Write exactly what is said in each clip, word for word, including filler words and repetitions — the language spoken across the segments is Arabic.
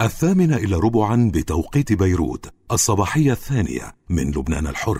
الثامنة إلى ربعا بتوقيت بيروت، الصباحية الثانية من لبنان الحر.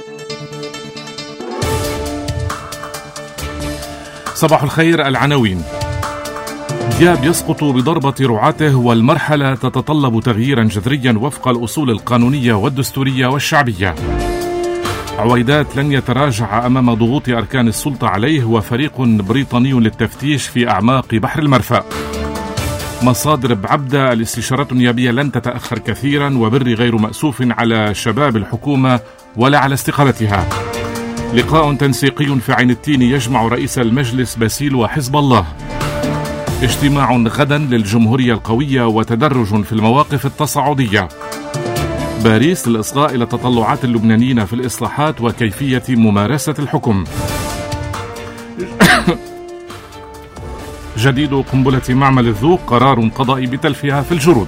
صباح الخير. العناوين: دياب يسقط بضربة رعاته والمرحلة تتطلب تغييرا جذريا وفق الأصول القانونية والدستورية والشعبية. عويدات لن يتراجع أمام ضغوط أركان السلطة عليه وفريق بريطاني للتفتيش في أعماق بحر المرفأ. مصادر بعبدة: الاستشارات النيابية لن تتأخر كثيرا وبري غير مأسوف على شباب الحكومة ولا على استقالتها. لقاء تنسيقي في عين التين يجمع رئيس المجلس باسيل وحزب الله. اجتماع غدا للجمهورية القوية وتدرج في المواقف التصاعدية. باريس للإصغاء إلى تطلعات اللبنانيين في الإصلاحات وكيفية ممارسة الحكم. جديد قنبلة معمل الذوق، قرار قضائي بتلفها في الجرود.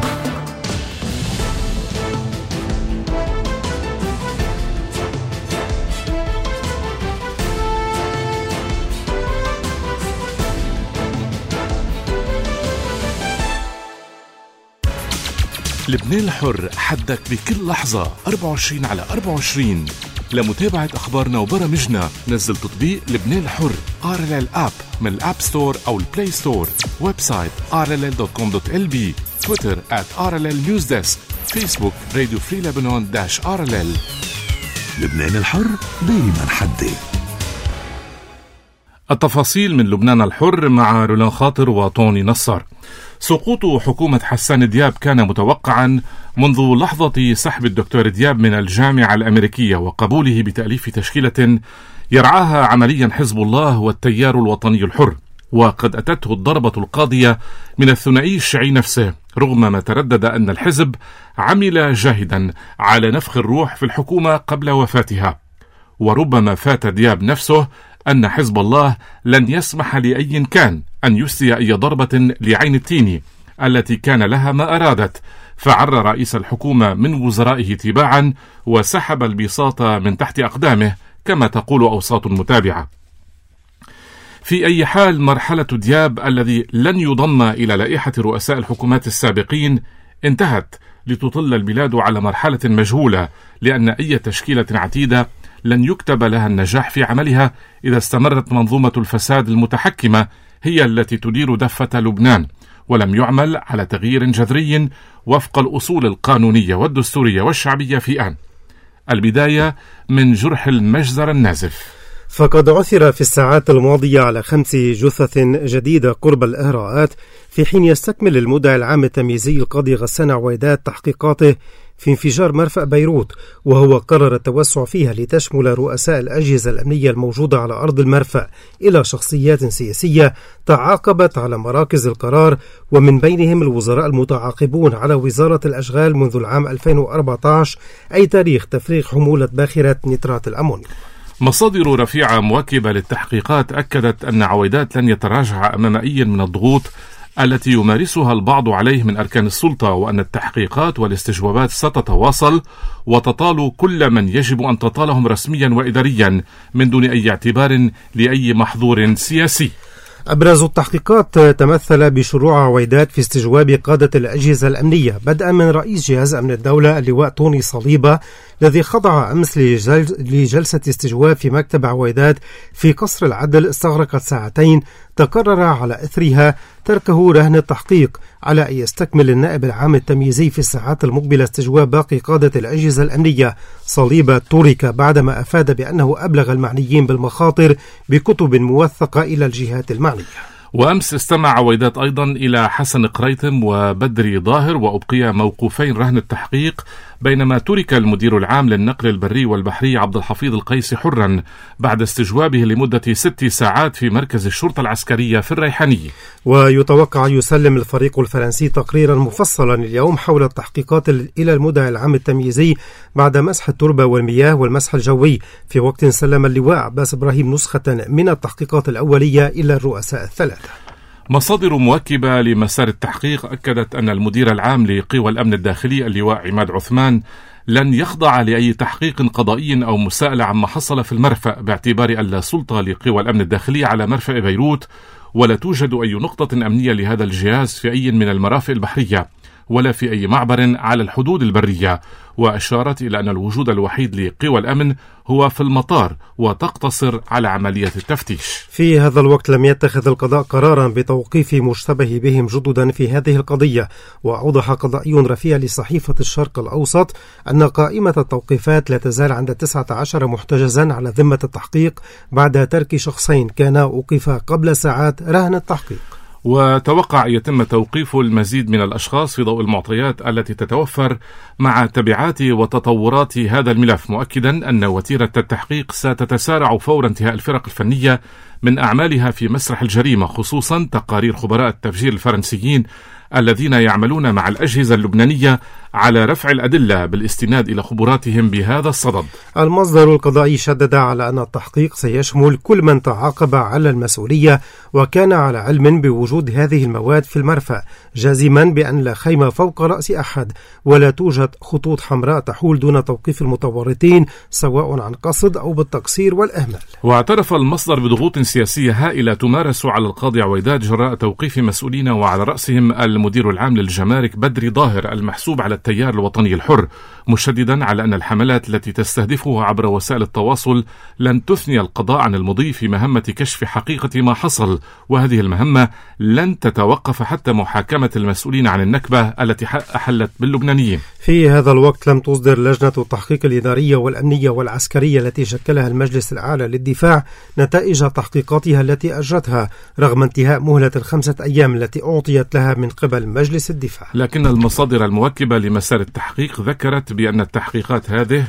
لبنان الحر، حدك بكل لحظة أربعة وعشرين على أربعة وعشرين. لمتابعة أخبارنا وبرامجنا نزل تطبيق لبنان الحر آر إل إل آب من الآب ستور أو البلاي ستور. ويب سايت آر إل إل دوت كوم دوت إل بي. تويتر آت آر إل إل نيوز ديسك. فيسبوك راديو فري لبنان داش آر إل إل. لبنان الحر دايما حدي. التفاصيل من لبنان الحر مع رولان خاطر وطوني نصر. سقوط حكومة حسان دياب كان متوقعا منذ لحظة سحب الدكتور دياب من الجامعة الأمريكية وقبوله بتأليف تشكيلة يرعاها عمليا حزب الله والتيار الوطني الحر، وقد أتته الضربة القاضية من الثنائي الشيعي نفسه، رغم ما تردد أن الحزب عمل جاهدا على نفخ الروح في الحكومة قبل وفاتها. وربما فات دياب نفسه أن حزب الله لن يسمح لأي كان أن يسدي أي ضربة لعين التين التي كان لها ما أرادت، فعر رئيس الحكومة من وزرائه تباعا وسحب البساط من تحت أقدامه كما تقول أوساط متابعة. في أي حال، مرحلة دياب الذي لن يضم إلى لائحة رؤساء الحكومات السابقين انتهت، لتطل البلاد على مرحلة مجهولة، لأن أي تشكيلة عتيدة لن يكتب لها النجاح في عملها إذا استمرت منظومة الفساد المتحكمة هي التي تدير دفة لبنان، ولم يعمل على تغيير جذري وفق الأصول القانونية والدستورية والشعبية في آن. البداية من جرح المجزر النازف. فقد عثر في الساعات الماضية على خمس جثث جديدة قرب الإهراءات، في حين يستكمل المدعي العام التمييزي القاضي غسان عويدات تحقيقاته في انفجار مرفأ بيروت، وهو قرر التوسع فيها لتشمل رؤساء الأجهزة الأمنية الموجودة على أرض المرفأ إلى شخصيات سياسية تعاقبت على مراكز القرار، ومن بينهم الوزراء المتعاقبون على وزارة الأشغال منذ العام ألفين وأربعة عشر، أي تاريخ تفريغ حمولة باخرة نترات الأمونيوم. مصادر رفيعة مواكبة للتحقيقات أكدت أن عويدات لن يتراجع أمام أي من الضغوط التي يمارسها البعض عليه من أركان السلطة، وأن التحقيقات والاستجوابات ستتواصل وتطال كل من يجب أن تطالهم رسميا وإداريا من دون أي اعتبار لأي محظور سياسي. أبرز التحقيقات تمثل بشروع عويدات في استجواب قادة الأجهزة الأمنية، بدءا من رئيس جهاز أمن الدولة اللواء طوني صليبة الذي خضع أمس لجلسة استجواب في مكتب عويدات في قصر العدل استغرقت ساعتين، تقرر على إثرها تركه رهن التحقيق، على أن يستكمل النائب العام التمييزي في الساعات المقبلة استجواب باقي قادة الأجهزة الأمنية. صليبة ترك بعدما أفاد بأنه أبلغ المعنيين بالمخاطر بكتب موثقة إلى الجهات المعنية. وأمس استمع عويدات أيضا إلى حسن قريتم وبدري ظاهر، وأبقي موقوفين رهن التحقيق، بينما ترك المدير العام للنقل البري والبحري عبد الحفيظ القيسي حرا بعد استجوابه لمدة ست ساعات في مركز الشرطة العسكرية في الريحانية. ويتوقع يسلم الفريق الفرنسي تقريرا مفصلا اليوم حول التحقيقات إلى المدعي العام التمييزي بعد مسح التربة والمياه والمسح الجوي، في وقت سلم اللواء عباس إبراهيم نسخة من التحقيقات الأولية إلى الرؤساء الثلاثة. مصادر مواكبة لمسار التحقيق أكدت أن المدير العام لقوى الأمن الداخلي اللواء عماد عثمان لن يخضع لأي تحقيق قضائي أو مساءلة عما حصل في المرفأ، باعتبار أن لا سلطة لقوى الأمن الداخلي على مرفأ بيروت، ولا توجد أي نقطة أمنية لهذا الجهاز في أي من المرافق البحرية، ولا في أي معبر على الحدود البرية، وأشارت إلى أن الوجود الوحيد لقوى الأمن هو في المطار وتقتصر على عملية التفتيش. في هذا الوقت لم يتخذ القضاء قرارا بتوقيف مشتبه بهم جددا في هذه القضية، وأوضح قضائي رفيع لصحيفة الشرق الأوسط أن قائمة التوقيفات لا تزال عند تسعة عشر محتجزا على ذمة التحقيق بعد ترك شخصين كانا أوقفا قبل ساعات رهن التحقيق. وتوقع أن يتم توقيف المزيد من الأشخاص في ضوء المعطيات التي تتوفر مع تبعات وتطورات هذا الملف، مؤكدا أن وتيرة التحقيق ستتسارع فور انتهاء الفرق الفنية من أعمالها في مسرح الجريمة، خصوصا تقارير خبراء التفجير الفرنسيين الذين يعملون مع الأجهزة اللبنانية على رفع الأدلة بالاستناد إلى خبراتهم بهذا الصدد. المصدر القضائي شدد على أن التحقيق سيشمل كل من تعاقب على المسؤولية وكان على علم بوجود هذه المواد في المرفأ، جازما بأن لا خيمة فوق رأس أحد ولا توجد خطوط حمراء تحول دون توقيف المتورطين سواء عن قصد أو بالتقصير والإهمال. واعترف المصدر بضغوط سياسية هائلة تمارس على القاضي عويدات جراء توقيف مسؤولين وعلى رأسهم المدير العام للجمارك بدري ظاهر المحسوب على التيار الوطني الحر، مشددا على أن الحملات التي تستهدفه عبر وسائل التواصل لن تثني القضاء عن المضي في مهمة كشف حقيقة ما حصل، وهذه المهمة لن تتوقف حتى محاكمة المسؤولين عن النكبة التي أحلت باللبنانيين. في هذا الوقت لم تصدر لجنة التحقيق الإدارية والأمنية والعسكرية التي شكلها المجلس الأعلى للدفاع نتائج تحقيقاتها التي أجرتها رغم انتهاء مهلة الخمسة أيام التي أعطيت لها من قبل مجلس الدفاع. لكن المصادر الموكبة لمسار التحقيق ذكرت بأن التحقيقات هذه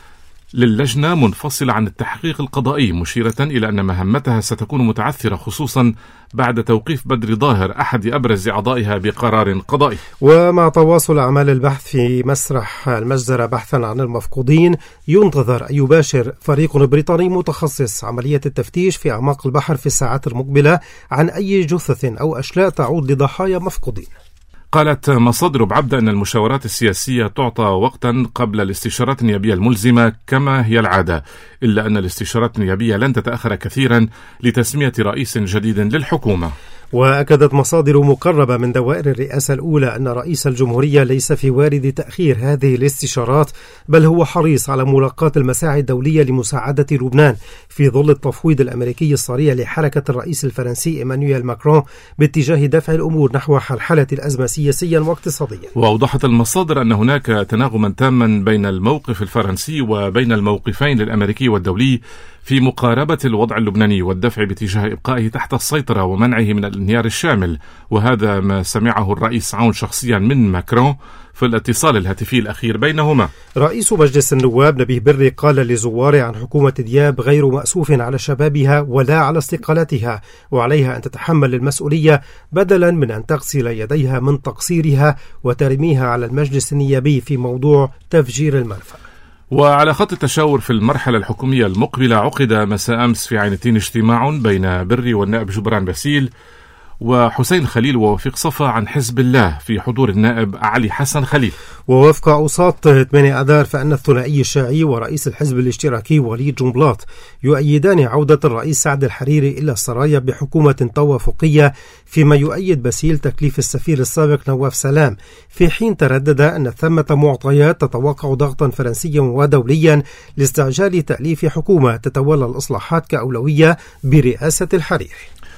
للجنة منفصلة عن التحقيق القضائي، مشيرة إلى أن مهمتها ستكون متعثرة خصوصا بعد توقيف بدري ظاهر أحد أبرز أعضائها بقرار قضائي. ومع تواصل أعمال البحث في مسرح المجزرة بحثا عن المفقودين، ينتظر أن يباشر فريق بريطاني متخصص عملية التفتيش في أعماق البحر في الساعات المقبلة عن أي جثث أو أشلاء تعود لضحايا مفقودين. قالت مصادر بعبدة أن المشاورات السياسية تعطى وقتا قبل الاستشارات النيابية الملزمة كما هي العادة، إلا أن الاستشارات النيابية لن تتأخر كثيرا لتسمية رئيس جديد للحكومة. وأكدت مصادر مقربة من دوائر الرئاسة الأولى أن رئيس الجمهورية ليس في وارد تأخير هذه الاستشارات، بل هو حريص على ملاقاة المساعي الدولية لمساعدة لبنان في ظل التفويض الأمريكي الصريح لحركة الرئيس الفرنسي إيمانويل ماكرون باتجاه دفع الأمور نحو حلحلة الأزمة سياسيا واقتصاديا. وأوضحت المصادر أن هناك تناغما تاما بين الموقف الفرنسي وبين الموقفين الأمريكي والدولي في مقاربة الوضع اللبناني والدفع باتجاه إبقائه تحت السيطرة ومنعه من الانهيار الشامل، وهذا ما سمعه الرئيس عون شخصيا من ماكرون في الاتصال الهاتفي الأخير بينهما. رئيس مجلس النواب نبيه بري قال لزواره عن حكومة دياب غير مأسوف على شبابها ولا على استقالتها، وعليها أن تتحمل المسؤولية بدلا من أن تغسل يديها من تقصيرها وترميها على المجلس النيابي في موضوع تفجير المرفأ. وعلى خط التشاور في المرحلة الحكومية المقبلة عقد مساء أمس في عين التين اجتماع بين بري والنائب جبران باسيل وحسين خليل ووفيق صفا عن حزب الله في حضور النائب علي حسن خليل. ووفق أوساط ثمانية أذار فإن الثنائي الشيعي ورئيس الحزب الاشتراكي وليد جنبلاط يؤيدان عودة الرئيس سعد الحريري إلى السرايا بحكومة توافقية، فيما يؤيد باسيل تكليف السفير السابق نواف سلام، في حين تردد أن ثمة معطيات تتوقع ضغطا فرنسيا ودوليا لاستعجال تأليف حكومة تتولى الإصلاحات كأولوية برئاسة الحريري.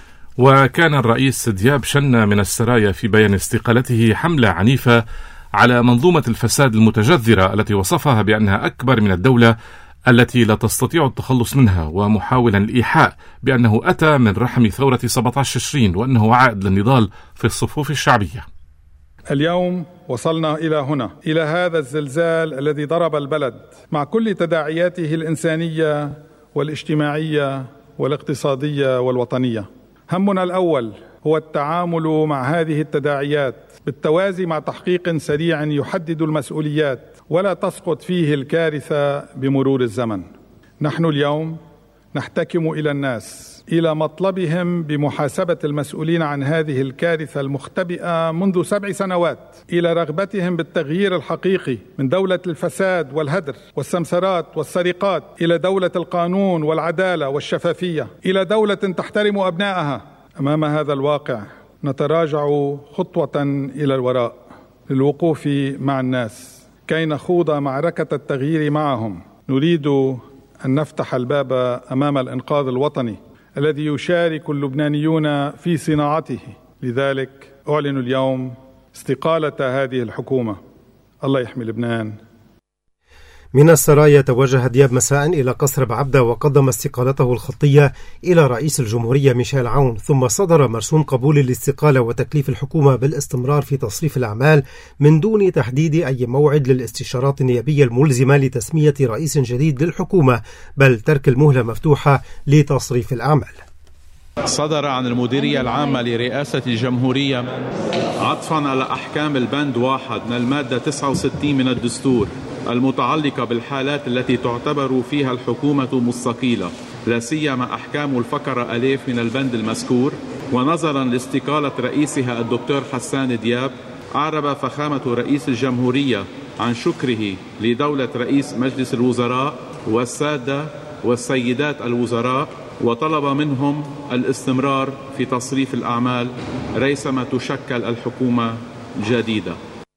وكان الرئيس دياب شن من السرايا في بيان استقالته حملة عنيفة على منظومة الفساد المتجذرة التي وصفها بأنها أكبر من الدولة التي لا تستطيع التخلص منها، ومحاولا الإيحاء بأنه أتى من رحم ثورة سبعة عشر تشرين وأنه عائد للنضال في الصفوف الشعبية. اليوم وصلنا إلى هنا، إلى هذا الزلزال الذي ضرب البلد مع كل تداعياته الإنسانية والاجتماعية والاقتصادية والوطنية. همنا الأول هو التعامل مع هذه التداعيات بالتوازي مع تحقيق سريع يحدد المسؤوليات ولا تسقط فيه الكارثة بمرور الزمن. نحن اليوم نحتكم إلى الناس، إلى مطلبهم بمحاسبة المسؤولين عن هذه الكارثة المختبئة منذ سبع سنوات، إلى رغبتهم بالتغيير الحقيقي من دولة الفساد والهدر والسمسرات والسرقات إلى دولة القانون والعدالة والشفافية، إلى دولة تحترم أبنائها. أمام هذا الواقع نتراجع خطوة إلى الوراء للوقوف مع الناس كي نخوض معركة التغيير معهم. نريد أن نفتح الباب أمام الإنقاذ الوطني الذي يشارك اللبنانيون في صناعته. لذلك أعلن اليوم استقالة هذه الحكومة. الله يحمي لبنان. من السرايا توجه دياب مساء إلى قصر بعبدة وقدم استقالته الخطية إلى رئيس الجمهورية ميشيل عون، ثم صدر مرسوم قبول الاستقالة وتكليف الحكومة بالاستمرار في تصريف الأعمال من دون تحديد أي موعد للاستشارات النيابية الملزمة لتسمية رئيس جديد للحكومة، بل ترك المهلة مفتوحة لتصريف الأعمال. صدر عن المديرية العامة لرئاسة الجمهورية عطفا على أحكام البند واحد من المادة تسعة وستين من الدستور المتعلقة بالحالات التي تعتبر فيها الحكومة مستقيلة، لا سيما أحكام الفقرة ألف من البند المذكور، ونظرا لاستقالة رئيسها الدكتور حسان دياب، أعرب فخامة رئيس الجمهورية عن شكره لدولة رئيس مجلس الوزراء والسادة والسيدات الوزراء، وطلب منهم الاستمرار في تصريف الأعمال ريثما تشكل الحكومة الجديدة.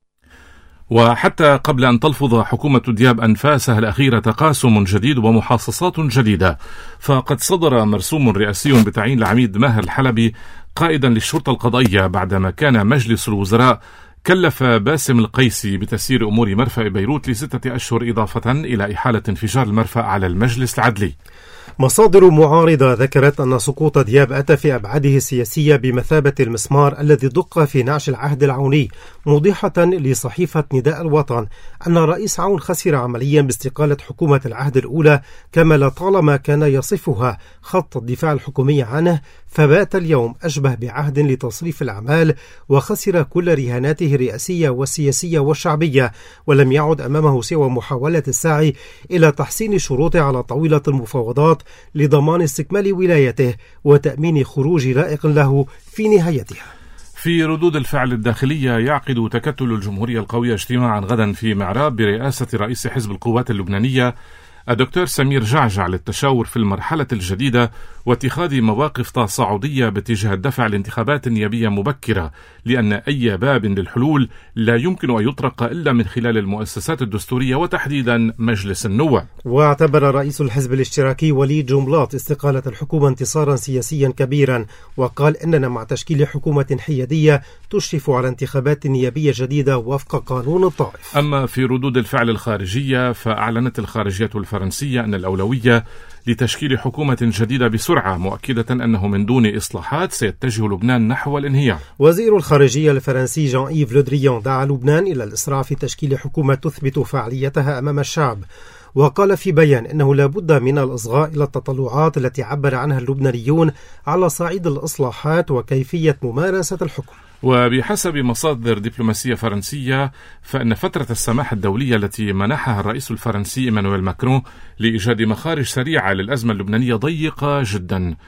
وحتى قبل أن تلفظ حكومة دياب أنفاسها الأخيرة تقاسم جديد ومحاصصات جديدة، فقد صدر مرسوم رئاسي بتعيين العميد ماهر الحلبي قائدا للشرطة القضائية بعدما كان مجلس الوزراء كلف باسم القيسي بتسيير أمور مرفأ بيروت لستة أشهر إضافة إلى إحالة انفجار المرفأ على المجلس العدلي. مصادر معارضة ذكرت أن سقوط دياب أتى في أبعاده السياسية بمثابة المسمار الذي دق في نعش العهد العوني، موضحة لصحيفة نداء الوطن أن الرئيس عون خسر عمليا باستقالة حكومة العهد الأولى، كما لطالما كان يصفها خط الدفاع الحكومي عنه، فبات اليوم أشبه بعهد لتصريف الأعمال، وخسر كل رهاناته الرئاسية والسياسية والشعبية، ولم يعد أمامه سوى محاولة السعي إلى تحسين الشروط على طاولة المفاوضات لضمان استكمال ولايته وتأمين خروج لائق له في نهايتها. في ردود الفعل الداخلية، يعقد تكتل الجمهورية القوية اجتماعا غدا في معراب برئاسة رئيس حزب القوات اللبنانية الدكتور سمير جعجع للتشاور في المرحلة الجديدة واتخاذ مواقف تصاعدية باتجاه الدفع لانتخابات نيابية مبكرة، لأن أي باب للحلول لا يمكن أن يطرق إلا من خلال المؤسسات الدستورية وتحديدا مجلس النواب. واعتبر رئيس الحزب الاشتراكي وليد جنبلاط استقالة الحكومة انتصارا سياسيا كبيرا، وقال إننا مع تشكيل حكومة حيادية تشرف على انتخابات نيابية جديدة وفق قانون الطائف. أما في ردود الفعل الخارجية، فأعلنت الخارجية الفرنسية أن الأولوية لتشكيل حكومة جديدة بسرعة، مؤكدة أنه من دون إصلاحات سيتجه لبنان نحو الانهيار. وزير الخارجية الفرنسي جان إيف لو دريان دعا لبنان إلى الإسراع في تشكيل حكومة تثبت فعاليتها أمام الشعب، وقال في بيان إنه لا بد من الإصغاء إلى التطلعات التي عبر عنها اللبنانيون على صعيد الإصلاحات وكيفية ممارسة الحكم. وبحسب مصادر دبلوماسية فرنسية، فإن فترة السماح الدولية التي منحها الرئيس الفرنسي إيمانويل ماكرون لإيجاد مخارج سريعة للأزمة اللبنانية ضيقة جدا،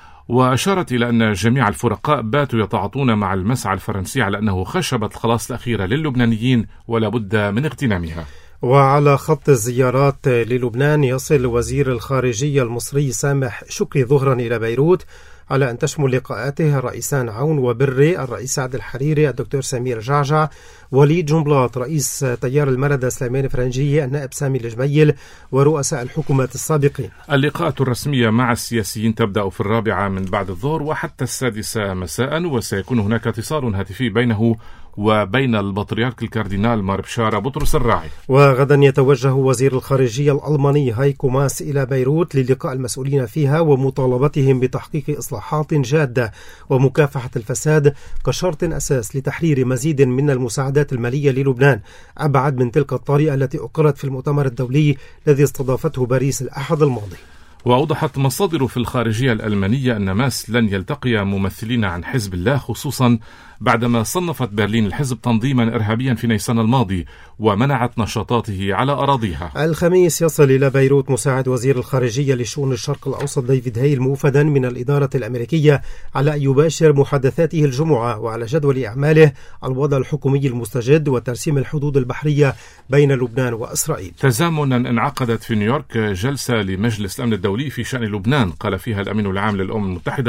وأشارت إلى أن جميع الفرقاء باتوا يتعاطون مع المسعى الفرنسي على أنه خشبة الخلاص الأخيرة للبنانيين ولا بد من اغتنامها. وعلى خط الزيارات للبنان، يصل وزير الخارجية المصري سامح شكري ظهرا إلى بيروت، على أن تشمل لقاءاته الرئيسان عون وبري، الرئيس سعد الحريري، الدكتور سمير جعجع، وليد جنبلاط رئيس تيار المردة سليمان فرنجية، النائب سامي الجميل، ورؤساء الحكومات السابقين. اللقاءات الرسمية مع السياسيين تبدأ في الرابعة من بعد الظهر وحتى السادسة مساء، وسيكون هناك اتصال هاتفي بينه وبين البطريرك الكاردينال مار بشارة بطرس الراعي. وغدا يتوجه وزير الخارجية الألماني هايكو ماس إلى بيروت للقاء المسؤولين فيها ومطالبتهم بتحقيق إصلاحات جادة ومكافحة الفساد كشرط أساس لتحرير مزيد من المساعدات المالية للبنان، أبعد من تلك الطريقة التي أقرت في المؤتمر الدولي الذي استضافته باريس الأحد الماضي. وأوضحت مصادر في الخارجية الألمانية أن ماس لن يلتقي ممثلين عن حزب الله، خصوصا بعدما صنفت برلين الحزب تنظيما إرهابيا في نيسان الماضي ومنعت نشاطاته على أراضيها. الخميس يصل إلى بيروت مساعد وزير الخارجية لشؤون الشرق الأوسط ديفيد هيل، موفدا من الإدارة الأمريكية على أن يباشر محادثاته الجمعة وعلى جدول أعماله الوضع الحكومي المستجد وترسيم الحدود البحرية بين لبنان وإسرائيل. تزامنا انعقدت في نيويورك جلسة لمجلس الأمن الدولي في شأن لبنان، قال فيها الأمين العام للأمم المتحدة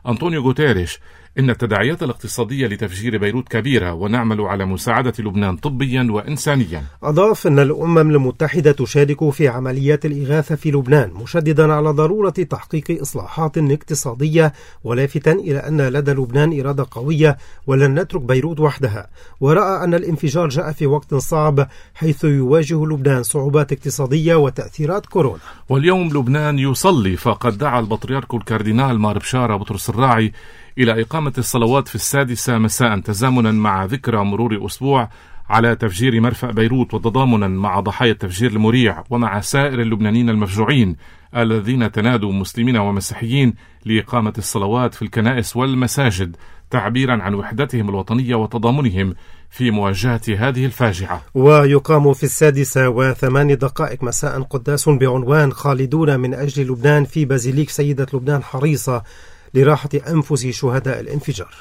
أنطونيو غوتيريش إن التداعيات الاقتصادية لتفجير بيروت كبيرة ونعمل على مساعدة لبنان طبيا وإنسانيا. أضاف أن الأمم المتحدة تشارك في عمليات الإغاثة في لبنان، مشددا على ضرورة تحقيق إصلاحات اقتصادية، ولافتا إلى أن لدى لبنان إرادة قوية ولن نترك بيروت وحدها. ورأى أن الانفجار جاء في وقت صعب حيث يواجه لبنان صعوبات اقتصادية وتأثيرات كورونا. واليوم لبنان يصلي، فقد دعا البطريرك الكاردينال مار بشارة بطرس الراعي إلى إقامة الصلوات في السادسة مساء تزامنا مع ذكرى مرور أسبوع على تفجير مرفأ بيروت، وتضامنا مع ضحايا التفجير المريع ومع سائر اللبنانيين المفجوعين الذين تنادوا مسلمين ومسيحيين لإقامة الصلوات في الكنائس والمساجد، تعبيرا عن وحدتهم الوطنية وتضامنهم في مواجهة هذه الفاجعة. ويقام في السادسة وثمان دقائق مساء قداس بعنوان خالدون من أجل لبنان في بازيليك سيدة لبنان حريصة لراحة أنفس شهداء الانفجار.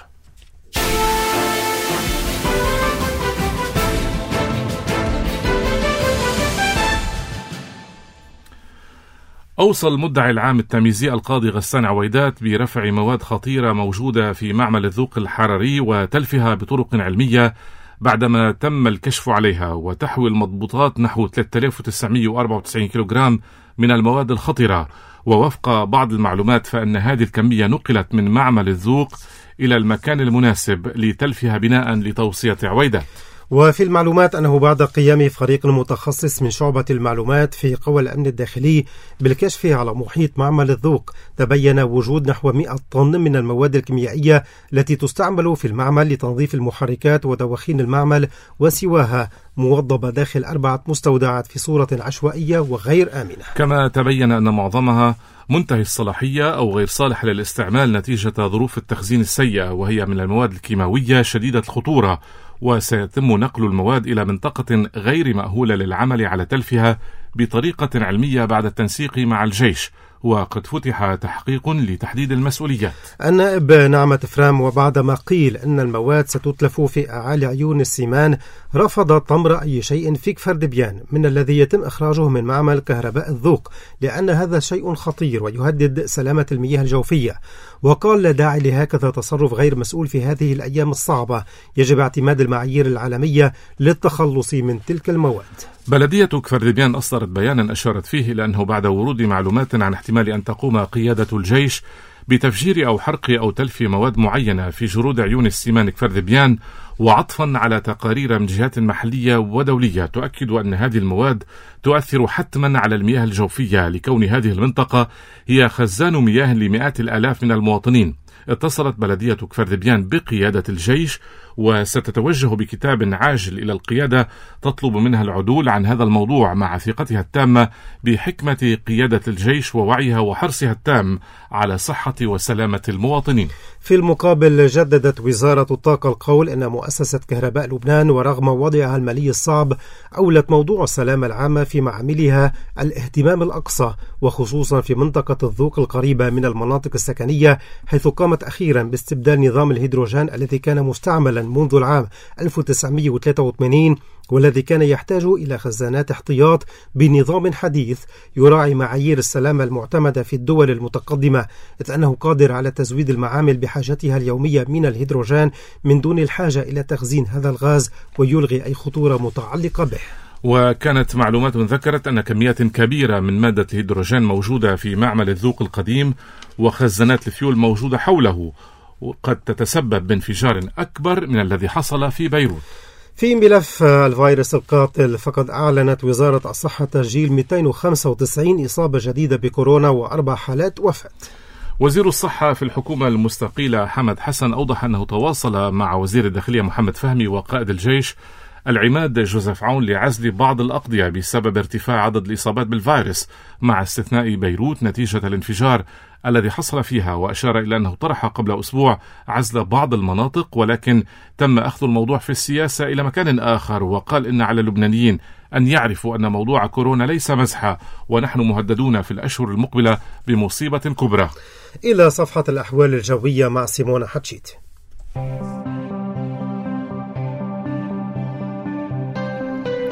أوصى المدعي العام التمييزي القاضي غسان عويدات برفع مواد خطيرة موجودة في معمل الذوق الحراري وتلفها بطرق علمية بعدما تم الكشف عليها، وتحوي المضبوطات نحو ثلاثة آلاف وتسعمئة وأربعة وتسعين كيلوغرام من المواد الخطرة. ووفق بعض المعلومات فإن هذه الكمية نقلت من معمل الذوق إلى المكان المناسب لتلفها بناء لتوصية عويدات. وفي المعلومات أنه بعد قيام فريق متخصص من شعبة المعلومات في قوى الأمن الداخلي بالكشف على محيط معمل الذوق، تبين وجود نحو مئة طن من المواد الكيميائية التي تستعمل في المعمل لتنظيف المحركات ودواخين المعمل وسواها، موضبة داخل أربعة مستودعات في صورة عشوائية وغير آمنة. كما تبين أن معظمها منتهي الصلاحية أو غير صالح للاستعمال نتيجة ظروف التخزين السيئة، وهي من المواد الكيماوية شديدة الخطورة، وسيتم نقل المواد إلى منطقة غير مأهولة للعمل على تلفها بطريقة علمية بعد التنسيق مع الجيش، وقد فتح تحقيق لتحديد المسؤوليات. النائب نعمة فرام وبعدما قيل أن المواد ستتلف في أعالي عيون السيمان رفض تمر أي شيء في كفر دبيان من الذي يتم إخراجه من معمل كهرباء الذوق، لأن هذا شيء خطير ويهدد سلامة المياه الجوفية، وقال لا داعي لهكذا تصرف غير مسؤول في هذه الأيام الصعبة، يجب اعتماد المعايير العالمية للتخلص من تلك المواد. بلدية كفر دبيان أصدرت بيانا أشارت فيه إلى أنه بعد ورود معلومات عن احتمال أن تقوم قيادة الجيش بتفجير أو حرق أو تلف مواد معينة في جرود عيون السيمان كفر دبيان، وعطفا على تقارير من جهات محلية ودولية تؤكد أن هذه المواد تؤثر حتما على المياه الجوفية، لكون هذه المنطقة هي خزان مياه لمئات الآلاف من المواطنين. اتصلت بلدية كفر دبيان بقيادة الجيش وستتوجه بكتاب عاجل إلى القيادة تطلب منها العدول عن هذا الموضوع، مع ثقتها التامة بحكمة قيادة الجيش ووعيها وحرصها التام على صحة وسلامة المواطنين. في المقابل جددت وزارة الطاقة القول أن مؤسسة كهرباء لبنان ورغم وضعها المالي الصعب أولت موضوع السلامة العامة في معاملها الاهتمام الأقصى، وخصوصا في منطقة الذوق القريبة من المناطق السكنية، حيث قامت أخيرا باستبدال نظام الهيدروجين الذي كان مستعملا منذ العام ألف وتسعمئة وثلاثة وثمانين والذي كان يحتاج إلى خزانات احتياط بنظام حديث يراعي معايير السلامة المعتمدة في الدول المتقدمة، إذ أنه قادر على تزويد المعامل بحاجتها اليومية من الهيدروجين من دون الحاجة إلى تخزين هذا الغاز ويلغي أي خطورة متعلقة به. وكانت معلومات ذكرت أن كميات كبيرة من مادة الهيدروجين موجودة في معمل الذوق القديم، وخزانات الفيول موجودة حوله، وقد تتسبب بانفجار أكبر من الذي حصل في بيروت. في ملف الفيروس القاتل، فقد أعلنت وزارة الصحة تسجيل مئتين وخمسة وتسعين إصابة جديدة بكورونا وأربع حالات وفاة. وزير الصحة في الحكومة المستقيلة حمد حسن أوضح أنه تواصل مع وزير الداخلية محمد فهمي وقائد الجيش العماد جوزيف عون لعزل بعض الأقضية بسبب ارتفاع عدد الإصابات بالفيروس، مع استثناء بيروت نتيجة الانفجار الذي حصل فيها، وأشار إلى أنه طرح قبل أسبوع عزل بعض المناطق، ولكن تم أخذ الموضوع في السياسة إلى مكان آخر، وقال إن على اللبنانيين أن يعرفوا أن موضوع كورونا ليس مزحة، ونحن مهددون في الأشهر المقبلة بمصيبة كبرى. إلى صفحة الأحوال الجوية مع سيمونا حتشيت.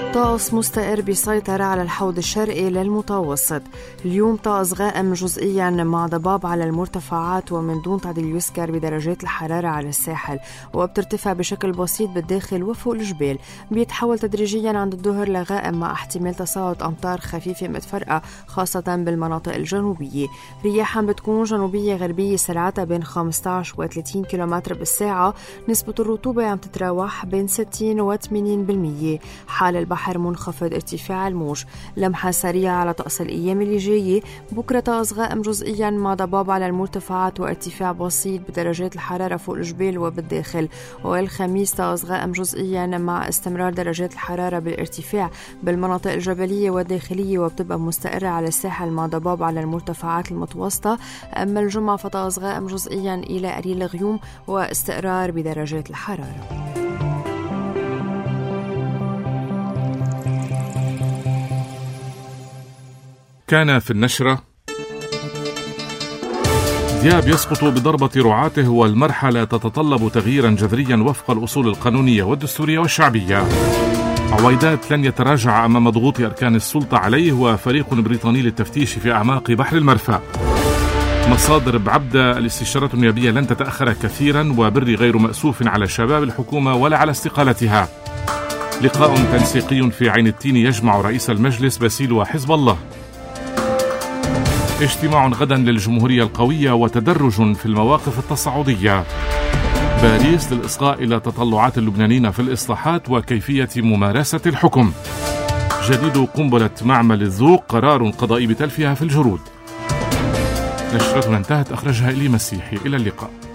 طقس مستقر بيسيطر على الحوض الشرقي للمتوسط. اليوم طقس غائم جزئيا مع ضباب على المرتفعات ومن دون تعديل يذكر بدرجات الحرارة على الساحل، وبترتفع بشكل بسيط بالداخل وفوق الجبال. بيتحول تدريجيا عند الظهر لغائم مع احتمال تساقط أمطار خفيفة متفرقة خاصة بالمناطق الجنوبية. رياحا بتكون جنوبية غربية سرعتها بين خمسة عشر و ثلاثين كيلومتر بالساعة. نسبة الرطوبة عم تتراوح بين ستين و ثمانين بالمية. حال البحر بحر منخفض ارتفاع الموج. لمحة سريعة على طقس الأيام اللي جاية. بكرة طقس غائم جزئيا مع ضباب على المرتفعات وارتفاع بسيط بدرجات الحرارة فوق الجبال وبالداخل. والخميس طقس غائم جزئيا مع استمرار درجات الحرارة بالارتفاع بالمناطق الجبلية والداخلية وبتبقى مستقرة على الساحل مع ضباب على المرتفعات المتوسطة. أما الجمعة فطقس غائم جزئيا إلى قليل غيوم واستقرار بدرجات الحرارة. كان في النشرة: دياب يسقط بضربة رعاته والمرحلة تتطلب تغييرا جذريا وفق الأصول القانونية والدستورية والشعبية. عويدات لن يتراجع أمام ضغوط أركان السلطة عليه وفريق بريطاني للتفتيش في أعماق بحر المرفأ. مصادر بعبدة: الاستشارات النيابية لن تتأخر كثيرا وبري غير مأسوف على شباب الحكومة ولا على استقالتها. لقاء تنسيقي في عين التين يجمع رئيس المجلس باسيل وحزب الله. اجتماع غدا للجمهورية القوية وتدرج في المواقف التصاعدية. باريس للإصغاء إلى تطلعات اللبنانيين في الإصلاحات وكيفية ممارسة الحكم. جديد قنبلة معمل الذوق، قرار قضائي بتلفها في الجرود. نشرتنا انتهت، أخرجها إلي مسيحي. إلى اللقاء.